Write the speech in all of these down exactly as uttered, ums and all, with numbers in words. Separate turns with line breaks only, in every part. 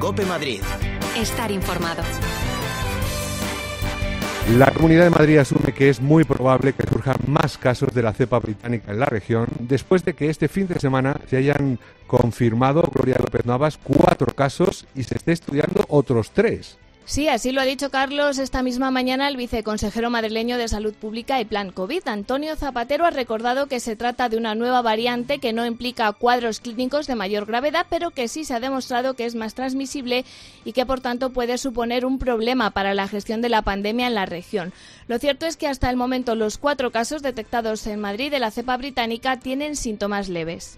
COPE Madrid.
Estar informado.
La Comunidad de Madrid asume que es muy probable que surjan más casos de la cepa británica en la región después de que este fin de semana se hayan confirmado, Gloria López Navas, cuatro casos y se esté estudiando otros tres.
Sí, así lo ha dicho Carlos esta misma mañana el viceconsejero madrileño de Salud Pública y Plan COVID. Antonio Zapatero ha recordado que se trata de una nueva variante que no implica cuadros clínicos de mayor gravedad, pero que sí se ha demostrado que es más transmisible y que por tanto puede suponer un problema para la gestión de la pandemia en la región. Lo cierto es que hasta el momento los cuatro casos detectados en Madrid de la cepa británica tienen síntomas leves.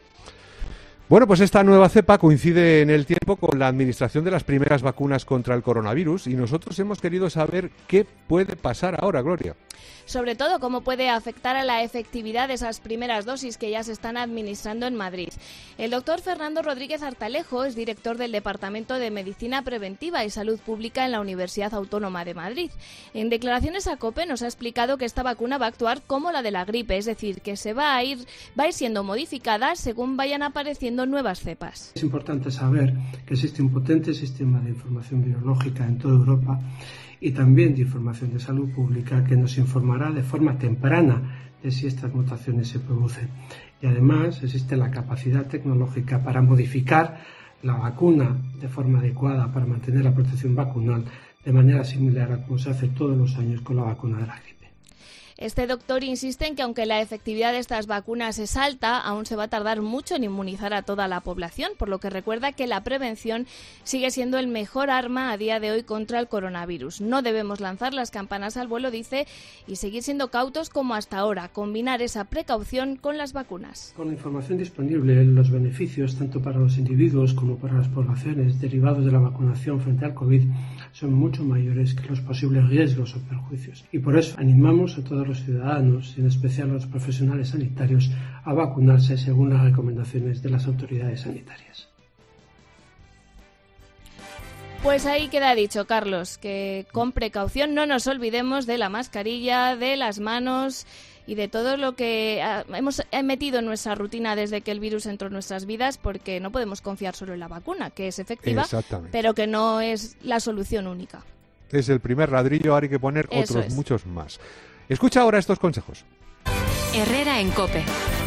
Bueno, pues esta nueva cepa coincide en el tiempo con la administración de las primeras vacunas contra el coronavirus y nosotros hemos querido saber qué puede pasar ahora, Gloria.
Sobre todo, cómo puede afectar a la efectividad de esas primeras dosis que ya se están administrando en Madrid. El doctor Fernando Rodríguez Artalejo es director del Departamento de Medicina Preventiva y Salud Pública en la Universidad Autónoma de Madrid. En declaraciones a COPE nos ha explicado que esta vacuna va a actuar como la de la gripe, es decir, que se va a ir, va a ir siendo modificada según vayan apareciendo nuevas cepas.
Es importante saber que existe un potente sistema de información biológica en toda Europa y también de información de salud pública que nos informará de forma temprana de si estas mutaciones se producen. Y además existe la capacidad tecnológica para modificar la vacuna de forma adecuada para mantener la protección vacunal de manera similar a como se hace todos los años con la vacuna de la gripe.
Este doctor insiste en que aunque la efectividad de estas vacunas es alta, aún se va a tardar mucho en inmunizar a toda la población, por lo que recuerda que la prevención sigue siendo el mejor arma a día de hoy contra el coronavirus. No debemos lanzar las campanas al vuelo, dice, y seguir siendo cautos como hasta ahora, combinar esa precaución con las vacunas.
Con la información disponible, los beneficios, tanto para los individuos como para las poblaciones derivados de la vacunación frente al COVID, son mucho mayores que los posibles riesgos o perjuicios. Y por eso animamos a todos los ciudadanos, y en especial a los profesionales sanitarios, a vacunarse según las recomendaciones de las autoridades sanitarias.
Pues ahí queda dicho, Carlos, que con precaución no nos olvidemos de la mascarilla, de las manos y de todo lo que hemos metido en nuestra rutina desde que el virus entró en nuestras vidas, porque no podemos confiar solo en la vacuna, que es efectiva, pero que no es la solución única.
Es el primer ladrillo, ahora hay que poner
Eso
otros
es.
muchos más. Escucha ahora estos consejos.
Herrera en COPE.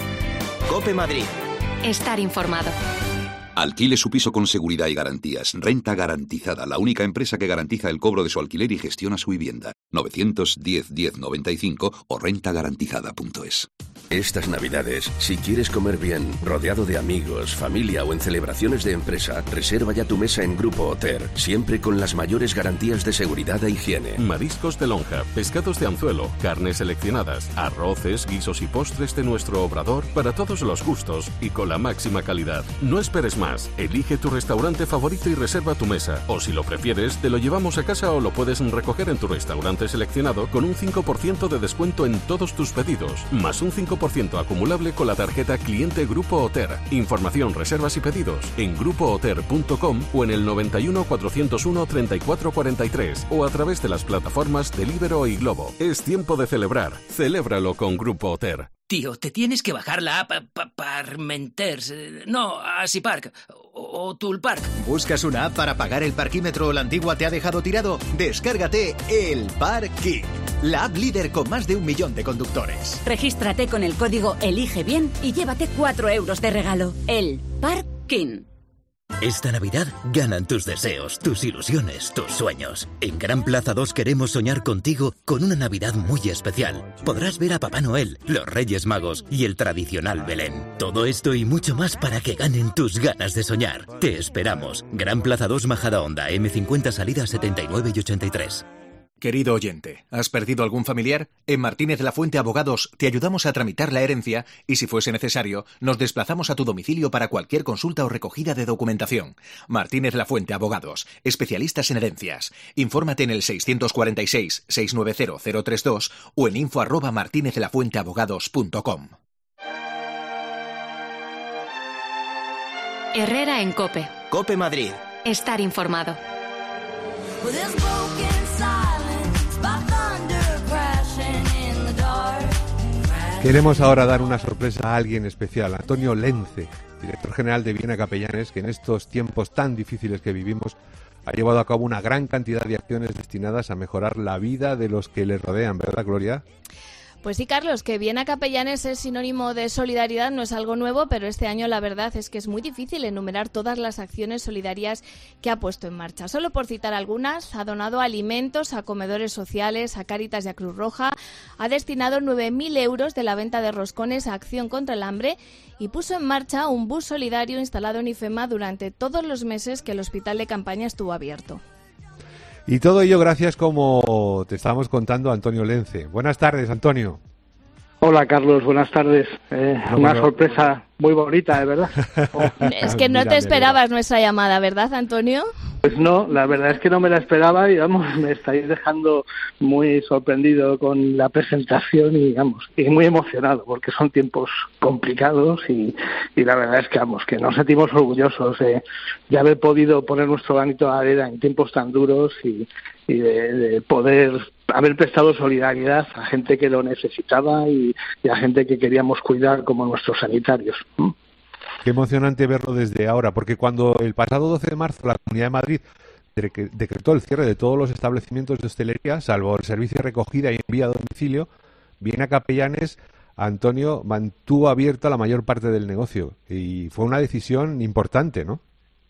COPE Madrid.
Estar informado.
Alquile su piso con seguridad y garantías. Renta Garantizada, la única empresa que garantiza el cobro de su alquiler y gestiona su vivienda. novecientos diez diez noventa y cinco o renta garantizada punto es.
Estas Navidades, si quieres comer bien, rodeado de amigos, familia o en celebraciones de empresa, reserva ya tu mesa en Grupo Oter, siempre con las mayores garantías de seguridad e higiene.
Mariscos de lonja, pescados de anzuelo, carnes seleccionadas, arroces, guisos y postres de nuestro obrador para todos los gustos y con la máxima calidad. No esperes más, elige tu restaurante favorito y reserva tu mesa, o si lo prefieres, te lo llevamos a casa o lo puedes recoger en tu restaurante seleccionado con un cinco por ciento de descuento en todos tus pedidos, más un cinco por ciento acumulable con la tarjeta Cliente Grupo Oter. Información, reservas y pedidos en grupo oter punto com o en el noventa y uno cuatrocientos uno treinta y cuatro cuarenta y tres o a través de las plataformas Deliveroo y Globo. Es tiempo de celebrar. Celébralo con Grupo Oter.
Tío, te tienes que bajar la app pa Parmenters. No, Asipark o, o Tulpark.
¿Buscas una app para pagar el parquímetro o la antigua te ha dejado tirado? Descárgate El Parking, la app líder con más de un millón de conductores.
Regístrate con el código Elige Bien y llévate cuatro euros de regalo. El Parking.
Esta Navidad ganan tus deseos, tus ilusiones, tus sueños. En Gran Plaza dos queremos soñar contigo con una Navidad muy especial. Podrás ver a Papá Noel, los Reyes Magos y el tradicional Belén. Todo esto y mucho más para que ganen tus ganas de soñar. Te esperamos. Gran Plaza dos Majadahonda, eme cincuenta salida setenta y nueve y ochenta y tres.
Querido oyente, ¿has perdido algún familiar? En Martínez La Fuente Abogados te ayudamos a tramitar la herencia y, si fuese necesario, nos desplazamos a tu domicilio para cualquier consulta o recogida de documentación. Martínez La Fuente Abogados, especialistas en herencias. Infórmate en el seiscientos cuarenta y seis, seiscientos noventa, cero treinta y dos o en info arroba martínez la fuente abogados punto com.
Herrera en COPE.
COPE Madrid.
Estar informado.
Queremos ahora dar una sorpresa a alguien especial, Antonio Lence, director general de Viena Capellanes, que en estos tiempos tan difíciles que vivimos ha llevado a cabo una gran cantidad de acciones destinadas a mejorar la vida de los que le rodean, ¿verdad, Gloria?
Pues sí, Carlos, que Viena Capellanes es sinónimo de solidaridad no es algo nuevo, pero este año la verdad es que es muy difícil enumerar todas las acciones solidarias que ha puesto en marcha. Solo por citar algunas, ha donado alimentos a comedores sociales, a Cáritas y a Cruz Roja, ha destinado nueve mil euros de la venta de roscones a Acción contra el Hambre y puso en marcha un bus solidario instalado en IFEMA durante todos los meses que el hospital de campaña estuvo abierto.
Y todo ello gracias, como te estábamos contando, a Antonio Lence. Buenas tardes, Antonio.
Hola, Carlos, buenas tardes. Eh, no, una bueno. sorpresa muy bonita, de verdad. Oh.
Es que no mira, te esperabas mira. nuestra llamada, ¿verdad, Antonio?
Pues no, la verdad es que no me la esperaba y, vamos, me estáis dejando muy sorprendido con la presentación y, vamos, y muy emocionado porque son tiempos complicados y, y la verdad es que, vamos, que nos sentimos orgullosos de, de haber podido poner nuestro granito de arena en tiempos tan duros y, y de, de poder haber prestado solidaridad a gente que lo necesitaba y, y a gente que queríamos cuidar como nuestros sanitarios. ¿Mm?
Qué emocionante verlo desde ahora, porque cuando el pasado doce de marzo la Comunidad de Madrid decretó el cierre de todos los establecimientos de hostelería, salvo el servicio de recogida y envío a domicilio, Viena Capellanes, Antonio, mantuvo abierta la mayor parte del negocio y fue una decisión importante, ¿no?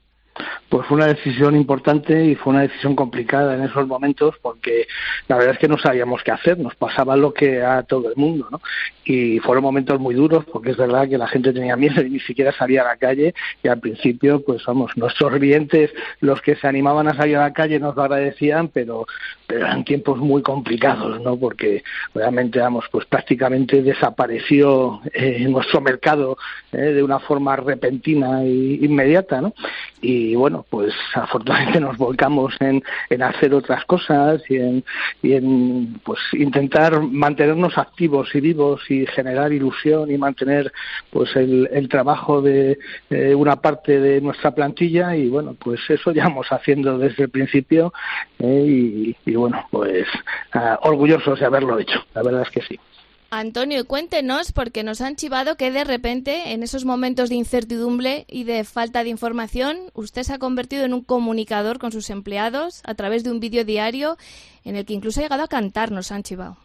Pues fue una decisión importante y fue una decisión complicada en esos momentos porque la verdad es que no sabíamos qué hacer, nos pasaba lo que a todo el mundo, ¿no? Y fueron momentos muy duros porque es verdad que la gente tenía miedo y ni siquiera salía a la calle y al principio, pues vamos, nuestros clientes, los que se animaban a salir a la calle nos lo agradecían, pero, pero eran tiempos muy complicados, ¿no? Porque realmente, vamos, pues prácticamente desapareció eh, nuestro mercado eh, de una forma repentina e inmediata, ¿no? Y bueno, pues afortunadamente nos volcamos en, en hacer otras cosas y en, y en pues intentar mantenernos activos y vivos y generar ilusión y mantener pues el, el trabajo de eh, una parte de nuestra plantilla y bueno, pues eso llevamos haciendo desde el principio eh, y, y bueno, pues uh, orgullosos de haberlo hecho, la verdad es que sí.
Antonio, cuéntenos, porque nos han chivado que de repente, en esos momentos de incertidumbre y de falta de información, usted se ha convertido en un comunicador con sus empleados a través de un vídeo diario en el que incluso ha llegado a cantar, nos han chivado.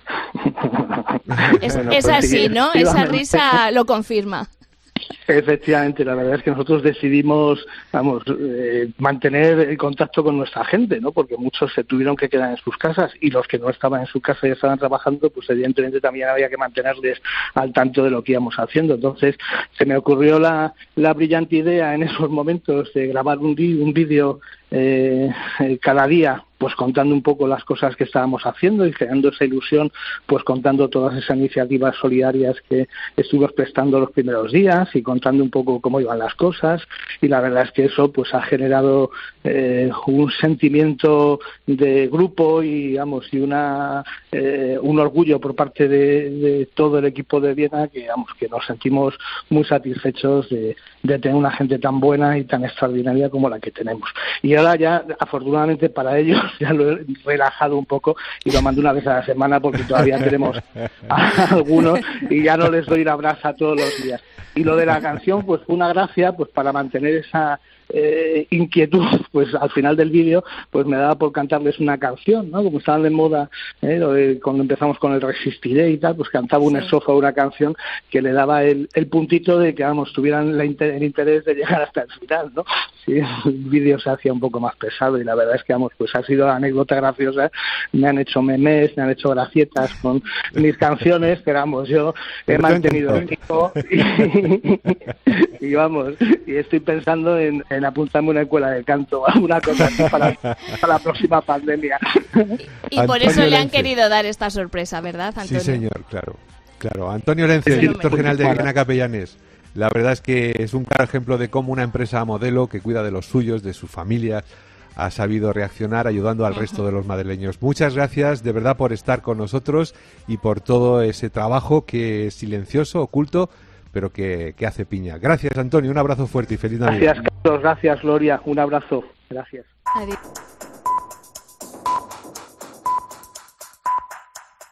Es, bueno, es pues así, sí, ¿no? Esa risa lo confirma.
Efectivamente, la verdad es que nosotros decidimos, vamos, eh, mantener el contacto con nuestra gente, ¿no? Porque muchos se tuvieron que quedar en sus casas y los que no estaban en su casa y estaban trabajando, pues evidentemente también había que mantenerles al tanto de lo que íbamos haciendo. Entonces, se me ocurrió la, la brillante idea en esos momentos de grabar un, un vídeo eh, cada día, pues contando un poco las cosas que estábamos haciendo y generando esa ilusión, pues contando todas esas iniciativas solidarias que estuvimos prestando los primeros días y contando un poco cómo iban las cosas y la verdad es que eso pues ha generado eh, un sentimiento de grupo y digamos y una eh, un orgullo por parte de, de todo el equipo de Viena que digamos que nos sentimos muy satisfechos de, de tener una gente tan buena y tan extraordinaria como la que tenemos. Y ahora ya afortunadamente para ellos ya lo he relajado un poco y lo mando una vez a la semana porque todavía tenemos a algunos y ya no les doy la brasa todos los días. Y lo de la canción pues fue una gracia pues para mantener esa eh, inquietud, pues al final del vídeo pues me daba por cantarles una canción, ¿no? Como estaban de moda eh, lo de, cuando empezamos con el Resistiré y tal, pues cantaba una sí. estrofa o una canción que le daba el, el puntito de que vamos tuvieran la inter- el interés de llegar hasta el final, ¿no? Sí, el vídeo se hacía un poco más pesado y la verdad es que vamos pues ha sido una anécdota graciosa, me han hecho memes, me han hecho gracietas con mis canciones, pero vamos yo he mantenido el tipo y, y vamos y estoy pensando en en apuntarme una escuela de canto, alguna cosa así para, para la próxima pandemia.
Y, y por eso le han querido dar esta sorpresa, ¿verdad, Antonio?
Sí, señor, claro. claro. Antonio Lence, sí, director general de Viena Capellanes. La verdad es que es un claro ejemplo de cómo una empresa modelo que cuida de los suyos, de sus familias, ha sabido reaccionar ayudando al uh-huh. resto de los madrileños. Muchas gracias de verdad por estar con nosotros y por todo ese trabajo que es silencioso, oculto, pero que, que hace piña. Gracias, Antonio, un abrazo fuerte y feliz Navidad.
Gracias, Carlos, gracias, Gloria, un abrazo. Gracias.
Adiós.